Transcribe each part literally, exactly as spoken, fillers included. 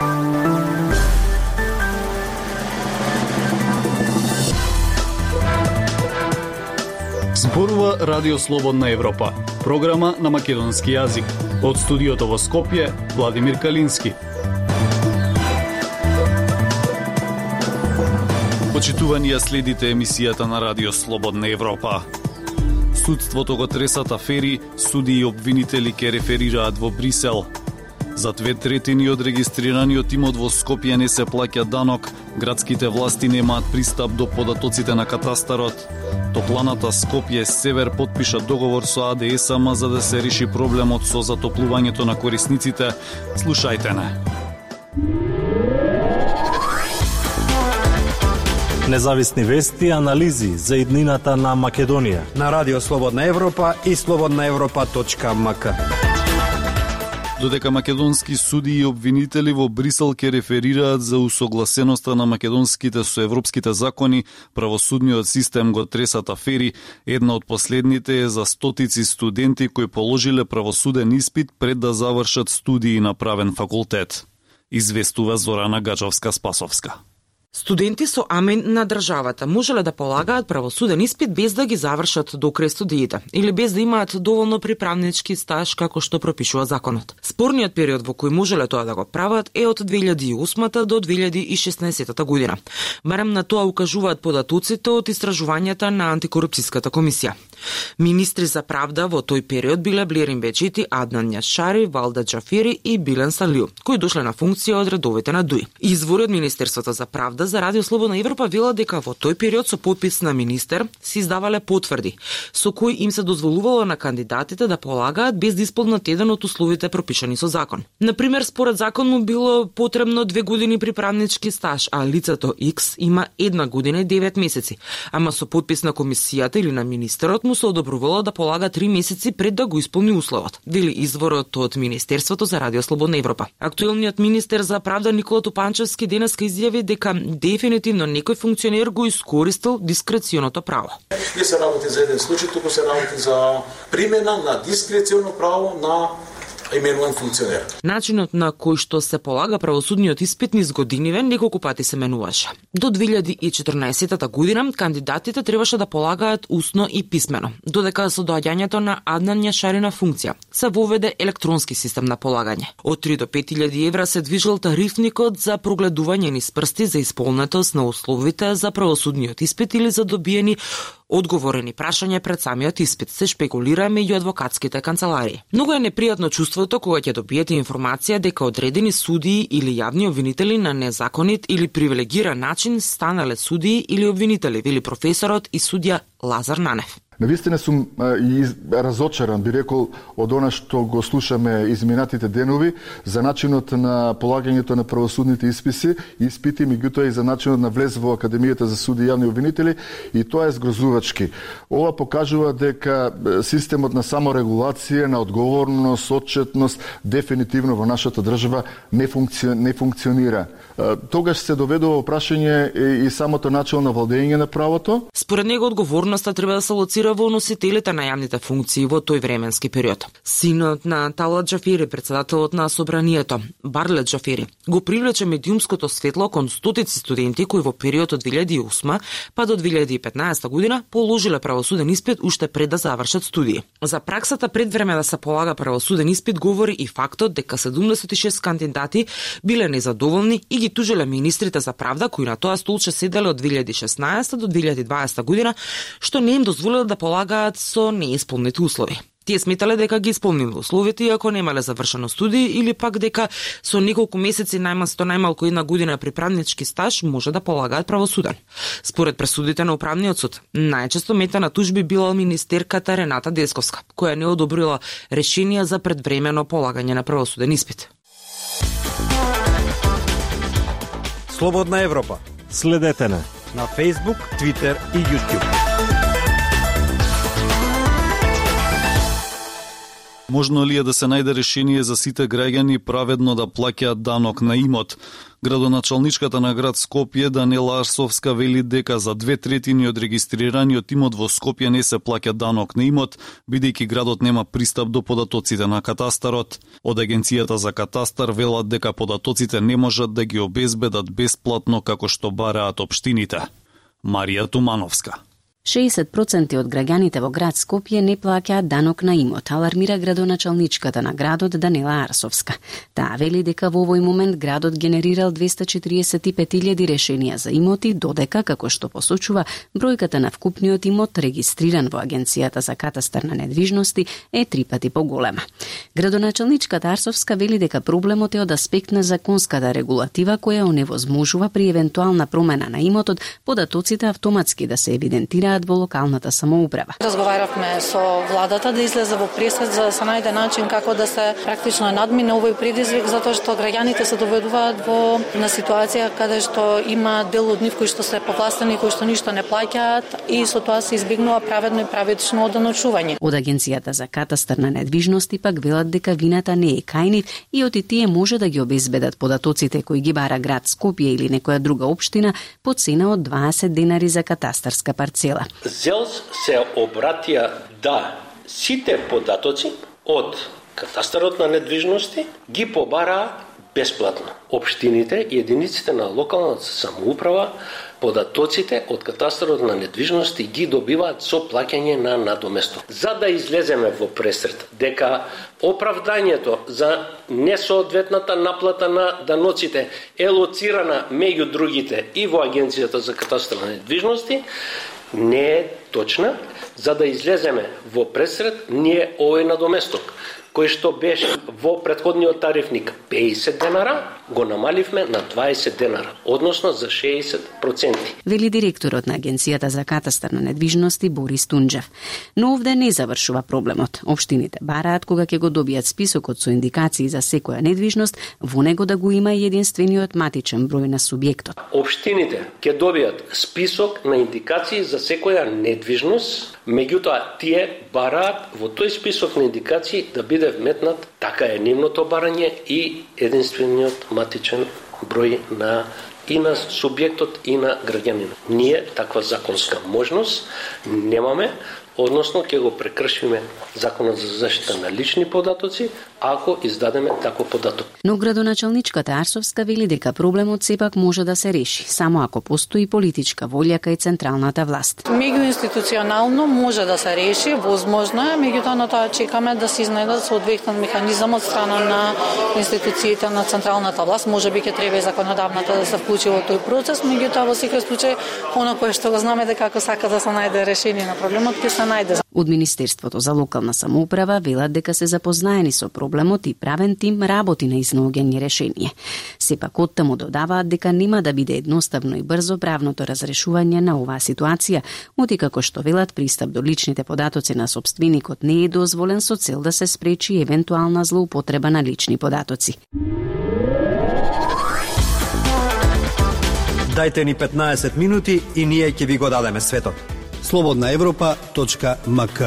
Зборува Радио Слободна Европа, програма на македонски јазик. Од студиото во Скопје, Владимир Калински. Почитувани ја следите емисијата на Радио Слободна Европа. Судството го тресат афери, суди и обвинители ке реферираат во Брисел. За две третини од регистрираниот имот во Скопје не се плаќа данок, градските власти немаат пристап до податоците на катастарот. Топланата Скопје Север потпиша договор со А Д С М за да се реши проблемот со затоплувањето на корисниците. Слушајте не. Независни вести и анализи за иднината на Македонија на Радио Слободна Европа и слободна европа точка ем ка. Додека македонски суди и обвинители во Брисел ке реферираат за усогласеноста на македонските со европските закони, правосудниот систем го тресат афери. Една од последните е за стотици студенти кои положиле правосуден испит пред да завршат студии на правен факултет. Известува Зорана Гаджовска-Спасовска. Студенти со амен на државата можеле да полагаат правосуден испит без да ги завршат до крај студиите или без да имаат доволно приправнички стаж како што пропишува законот. Спорниот период во кој можеле тоа да го прават е од две илјади и осма до две илјади и шеснаесетта година. Барем на тоа укажуваат податоците од истражувањата на антикорупцијската комисија. Министри за правда во тој период биле Блерин Бечити, Аднан Јашари, Валда Џафери и Билен Салиу, кои дошле на функција од редовите на ДУИ. Извори од Министерството за правда за Радио Слободна Европа вела дека во тој период со подпис на министер се издавале потврди, со кои им се дозволувало на кандидатите да полагаат без да исполнат еден од условите пропишани со закон. Например, според закон му било потребно две години приправнички стаж, а лицето X има една година и девет месеци, ама со подпис на комисијата или на министерот му се одобрувало да полага три месеци пред да го исполни условот, вели изворот од Министерството за Радио Слободна Европа. Актуелниот министер за правда Никола Тупанчевски денеска изјави дека дефинитивно некој функционер го искористил дискреционото право. Не се работи за еден случај, туку се работи за примена на дискреционо право на именуван функционер. Начинот на кој што се полага правосудниот испит низ годиниве неколку пати се менуваше. До две илјади и четрнаесетта година кандидатите требаше да полагаат усно и писмено, додека со доаѓањето на Аднан Јашари на функција се воведе електронски систем на полагање. Од три до пет илјади евра се движел тарифникот за прогледување низ прсти за исполнетост на условите за правосудниот испит или за добиени одговорени прашања пред самиот испит, се шпекулира меѓу адвокатските канцеларии. Многу е непријатно чувството кога ќе добиете информација дека одредени судии или јавни обвинители на незаконит или привилегиран начин станале судии или обвинители, вели професорот и судија Лазар Нанев. Навистина сум а, и разочаран, би рекол, од она што го слушаме изминатите денови за начинот на полагањето на правосудните исписи, испити, меѓутоа и за начинот на влез во Академијата за суди и јавни обвинители, и тоа е згрозувачки. Ова покажува дека системот на саморегулација, на одговорност, отчетност, дефинитивно во нашата држава не, функци... не функционира. А, тогаш се доведува прашање и, и самото начало на владење на правото. Според него одговорноста треба да се лоцира во носителите на јавните функции во тој временски период. Синот на Талат Џафери, председателот на Собранието, Барлет Џафери, го привлече медиумското светло кон стотици студенти кои во период од две илјади и осма па до две илјади и петнаесетта година положиле правосуден испит уште пред да завршат студии. За праксата пред време да се полага правосуден испит говори и фактот дека седумдесет и шест кандидати биле незадоволни и ги тужиле министрите за правда кои на тоа столче седеле од две илјади и шеснаесетта до две илјади и дваесетта година, што не им дозволило да полагаат со неисполнети услови. Тие сметале дека ги исполниле условите иако немале завршено студии или пак дека со неколку месеци најмасто најмалку една година приправнички стаж може да полагаат правосуден. Според пресудите на управниот суд, најчесто мета на тужби била министерката Рената Десковска, која не одобрила решение за предвремено полагање на правосуден испит. Слободна Европа. Следете на на Facebook, Twitter и YouTube. Можно ли е да се најде решение за сите граѓани праведно да плаќаат данок на имот? Градоначалничката на град Скопје Данела Арсовска вели дека за две третини од регистрираниот имот во Скопје не се плаќа данок на имот, бидејќи градот нема пристап до податоците на катастарот. Од Агенцијата за катастар велат дека податоците не можат да ги обезбедат бесплатно како што бараат општините. Марија Тумановска. шеесет проценти од граѓаните во град Скопје не плаќаат данок на имот, алармира градоначалничката на градот Данела Арсовска. Таа вели дека во овој момент градот генерирал двеста четириесет и пет илјади решенија за имоти, додека, како што посочува, бројката на вкупниот имот регистриран во Агенцијата за катастар на недвижности е три пати поголема. Градоначалничката Арсовска вели дека проблемот е од аспект на законската регулатива која оневозможува при евентуална промена на имотот податоците автоматски да се евидентираат во локалната самоуправа. Разговаравме со владата да излезе во пресед за да се најде начин како да се практично надмине овој предизвик, затоа што граѓаните се доведуваат во на ситуација каде што има дел од нив кои што се повластени, кои што ништо не плаќаат и со тоа се избегнува праведно и праведно оданочување. Од Агенцијата за катастар на недвижности пак велат дека вината не е кај нив и од тие може да ги обезбедат податоците кои ги бара град Скопје или некоја друга општина по цена од дваесет денари за катастарска парцела. ЗЕЛС се обратија да сите податоци од катастарот на недвижности ги побараа бесплатно. Општините и единиците на локалната самоуправа податоците од катастарот на недвижности ги добиваат со плаќање на надоместо. За да излеземе во пресред дека оправдањето за несоодветната наплата на даноците е лоцирана меѓу другите и во Агенцијата за катастар на недвижности, не е точна. За да излеземе во пресред, ние овој надоместок, кој што беше во претходниот тарифник педесет денара, го намаливме на дваесет денара, односно за шеесет проценти. Вели директорот на Агенцијата за катастар на недвижности Борис Тунџев. Но овде не завршува проблемот. Општините бараат кога ќе го добијат списокот со индикации за секоја недвижност, во него да го има и единствениот матичен број на субјектот. Општините ќе добијат список на индикации за секоја недвижност, меѓутоа тие бараат во тој список на индикации да биде вметнат, така е нивното барање и единствениот матичен број на и на субјектот и на граѓанинот. Ние таква законска можност немаме, односно ќе го прекршиме Законот за заштита на лични податоци ако издадеме таков податок. Но градоначалничката Арсовска вели дека проблемот сепак може да се реши, само ако постои политичка волја кај централната власт. Меѓуинституционално може да се реши, возможно е, меѓутоа на тоа чекаме да се изнајдат соодветен механизам од страна на институциите на централната власт. Можеби ќе треба и законодавната да се вклучи во тој процес, меѓутоа во секој случај она кое што го знаме дека ако сака да се најде решение на проблемот, ќе се најде. Од Министерството за локална самоуправа велат дека се запознаени со проблемот и правен тим работи на изнаоѓање решение. Сепак оттаму додаваат дека нема да биде едноставно и брзо правното разрешување на оваа ситуација, оти како што велат пристап до личните податоци на сопственикот не е дозволен со цел да се спречи евентуална злоупотреба на лични податоци. Дајте ни петнаесет минути и ние ќе ви го дадеме светот. слободна европа точка ем ка.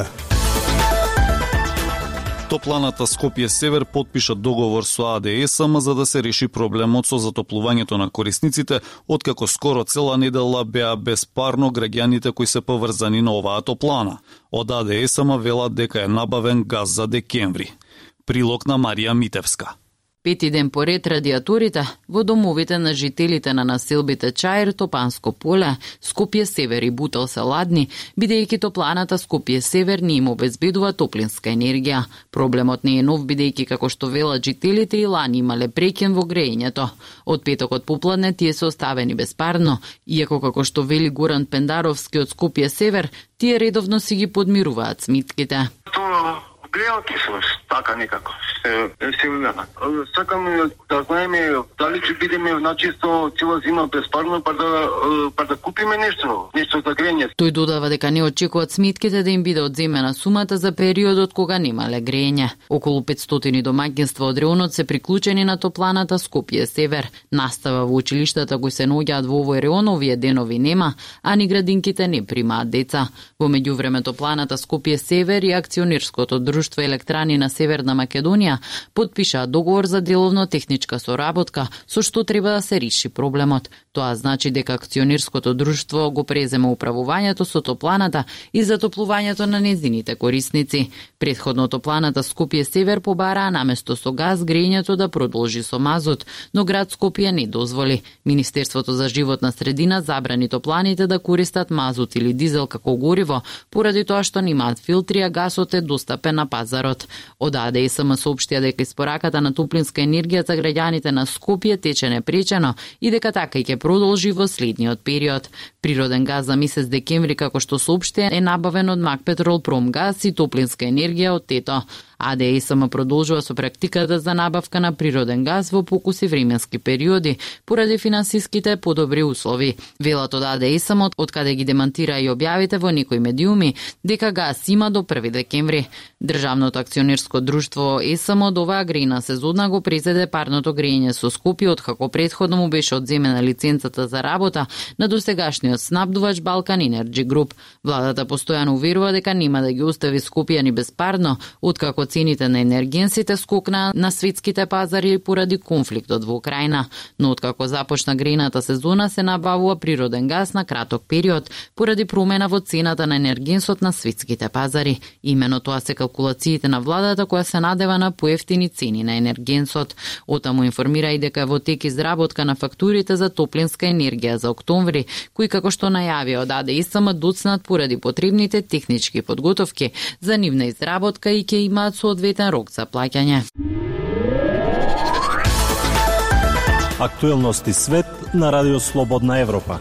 Топланата Скопје Север подпиша договор со А Д С М за да се реши проблемот со затоплувањето на корисниците, откако скоро цела недела беа безпарно граѓаните кои се поврзани на оваа топлана. Од А Д С М велат дека е набавен газ за декември. Прилог на Марија Митевска. Пети ден поред радиаторите во домовите на жителите на населбите Чаир, Топанско поле, Скопје Север и Бутел се ладни, бидејќи топланата Скопје Север не им обезбедува топлинска енергија. Проблемот не е нов, бидејќи како што велат жителите и лани имале прекин во грејењето. Од петокот попладне тие се оставени безпарно, иако како што вели Горан Пендаровски од Скопје Север, тие редовно си ги подмируваат смитките. Тоа грејалки се така некако. се Северна. Сакам да знаеме дали ќе бидеме начисто цела зима беспарно па да па да купиме нешто, нешто за грење. Тој додава дека не очекуваат сметките да им биде одземена сумата за периодот кога немале грење. Околу петстотини домаќинства од реонот се приклучени на топланата Скопје Север. Настава во училиштата кои се наоѓаат во овој реон овие денови нема, а ни градинките не примаат деца. Во меѓувреме топланата Скопје Север и акционерското друштво Електрани на Северна Македонија потпишаа договор за деловно-техничка соработка со што треба да се реши проблемот. Тоа значи дека акционерското друштво го презема управувањето со топланата и затоплувањето на незините корисници. Претходно топланата Скопје Север побараа наместо со газ грењето да продолжи со мазут, но град Скопје не дозволи. Министерството за животна средина забрани топланите да користат мазут или дизел како гориво, поради тоа што немаат филтри, а гасот е достапен на пазарот. Од А Д С М соопштија дека испораката на топлинска енергија за граѓаните на Скопје тече непречено и дека така и ќе продолжи во следниот период. Природен газ за месец декември, како што соопштија, е набавен од Макпетрол Промгаз и топлинска енергија од Тето. А Д С М продолжува со практиката за набавка на природен газ во покуси временски периоди, поради финансиските подобри услови. Велат од А Д С М, од каде ги демантира и објавите во некои медиуми, дека газ има до први декември. Државното акционерско друштво Е С М од оваа грејна сезона го презеде парното грејење со Скопје, откако претходно му беше одземена лиценцата за работа на досегашниот снабдувач Балкан Енерджи Груп. Владата постојано уверува дека нема да ги остави скопјани без парно, откако цените на енергенсите скокнаа на светските пазари поради конфликтот во Украина. Но откако започна грејната сезона се набавува природен газ на краток период поради промена во цената на енергенсот на светските пазари. Имено тоа се калкулациите на владата која се надева на поевтини цени на енергенсот. Отаму информира и дека во тек изработка на фактурите за топлинска енергија за октомври, кои како што најави од А Д С М доцнат поради потребните технички подготовки за нивна изработка и ќе имаат соодветен рок за плаќање. Актуелности свет на Радио Слободна Европа.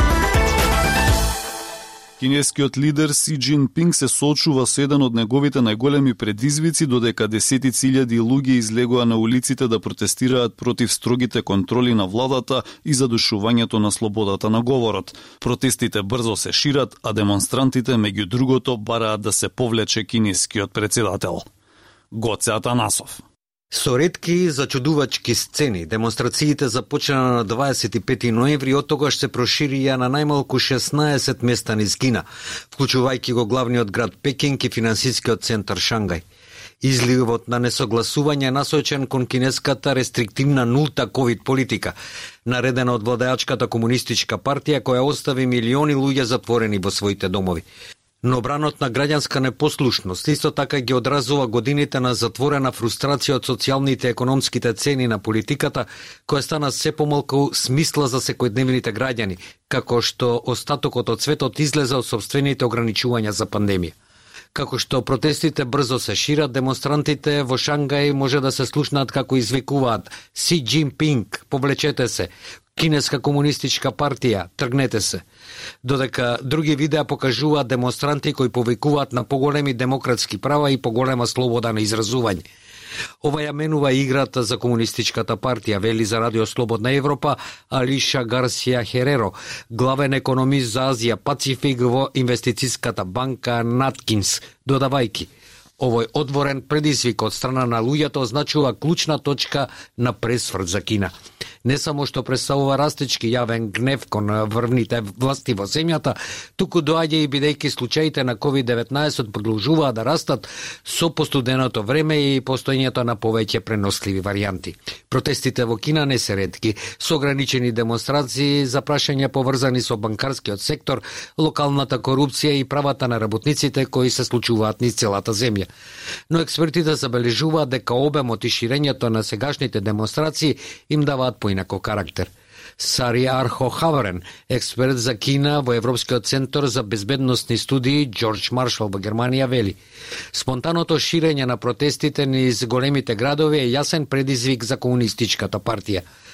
Кинескиот лидер Си Џинпинг се соочува со еден од неговите најголеми предизвици, додека десетици илјади луѓе излегоа на улиците да протестираат против строгите контроли на владата и задушувањето на слободата на говорот. Протестите брзо се шират, а демонстрантите меѓу другото бараат да се повлече кинескиот председател. Гоце Атанасов. Со ретки и зачудувачки сцени, демонстрациите започна на дваесет и пети ноември, од тогаш се проширија на најмалку шеснаесет места низ Кина, вклучувајќи го главниот град Пекинг и финансискиот центар Шангај. Изливот на несогласување е насочен кон кинеската рестриктивна нулта ковид политика, наредена од владеачката комунистичка партија која остави милиони луѓе затворени во своите домови. Но бранот на граѓанска непослушност исто така ги одразува годините на затворена фрустрација од социјалните и економските цени на политиката, која стана се помалку смисла за секојдневните граѓани, како што остатокот од светот излезе од собствените ограничувања за пандемија. Како што протестите брзо се шират, демонстрантите во Шангај може да се слушнаат како извикуваат Си Џинпинг, повлечете се, Кинеска комунистичка партија, тргнете се. Додека други видеа покажуваат демонстранти кои повикуваат на поголеми демократски права и поголема слобода на изразување. Ова ја менува играта за комунистичката партија, вели за Радио Слободна Европа Алиша Гарсија Хереро, главен економист за Азија Пацифик во инвестицијската банка Наткинс, додавајки: овој одворен предизвик од страна на луѓето означува клучна точка на пресврт за Кина. Не само што представува растечки јавен гнев кон врвните власти во земјата, туку доаѓа и бидејќи случаите на ковид деветнаесет продолжуваат да растат со постуденото време и постоењето на повеќе преносливи варијанти. Протестите во Кина не се ретки, со ограничени демонстрации за прашања поврзани со банкарскиот сектор, локалната корупција и правата на работниците кои се случуваат низ целата земја. Но експертите забележуваат дека обемот и ширењето на сегашните демонстрации им даваат поинако карактер. Сари Архо Хаварен, експерт за Кина во Европскиот центар за безбедносни студии Џорџ Маршал во Германија, вели: спонтаното ширење на протестите низ големите градови е јасен предизвик за комунистичката партија.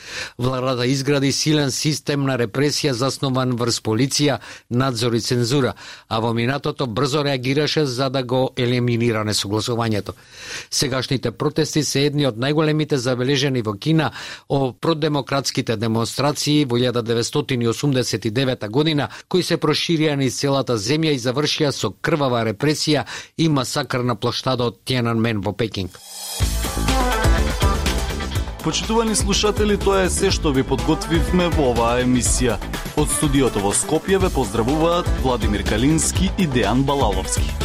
Владата изгради силен систем на репресија заснован врз полиција, надзор и цензура, а во минатото брзо реагираше за да го елиминира несогласувањето. Сегашните протести се едни од најголемите забележени во Кина о продемократските демонстрации во илјада деветстотини и осумдесет и девета година, кои се проширија низ целата земја и завршија со крвава репресија и масакр на плоштадот Тиананмен во Пекинг. Почитувани слушатели, тоа е се што ви подготвивме во оваа емисија. Од студиото во Скопје ве поздравуваат Владимир Калински и Дејан Балаловски.